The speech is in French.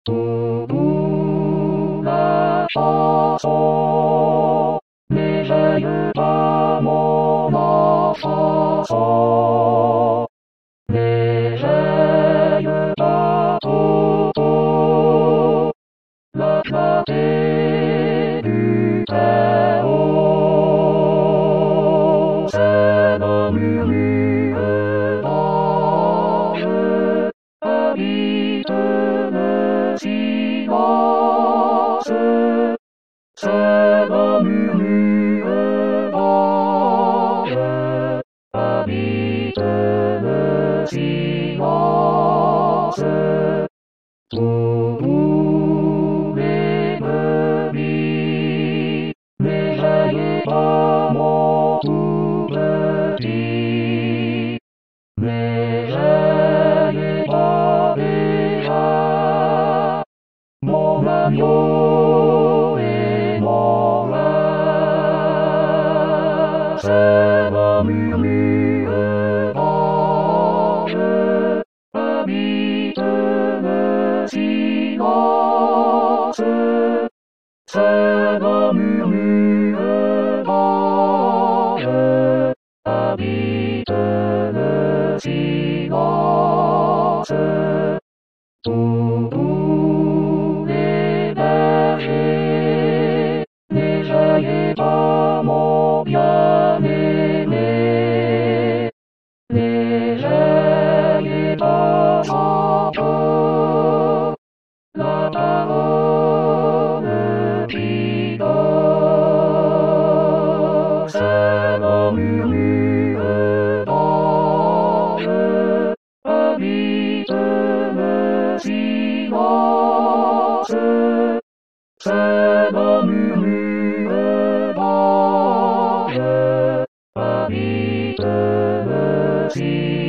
Debout la chanson, n'éveille pas mon enfance. N'éveille pas Toto, la clarté du Très-Haut. C'est nos murmures d'anges, habite le silence. C'est nos murmures d'anges, habite le silence. Debout les brebis, n'éveillez pas mon tout petit. N'éveillez pas déjà mon agneau et mon vin. C'est mon murmure d'ange, habite le silence. C'est mon murmure d'ange, habite le silence. Debout les bergers, n'éveillez pas mon bien-aimé. N'éveillez pas encore la parole qui dort. C'est mon murmure d'ange, habite le silence. C'est mon murmure d'ange, habite le silence.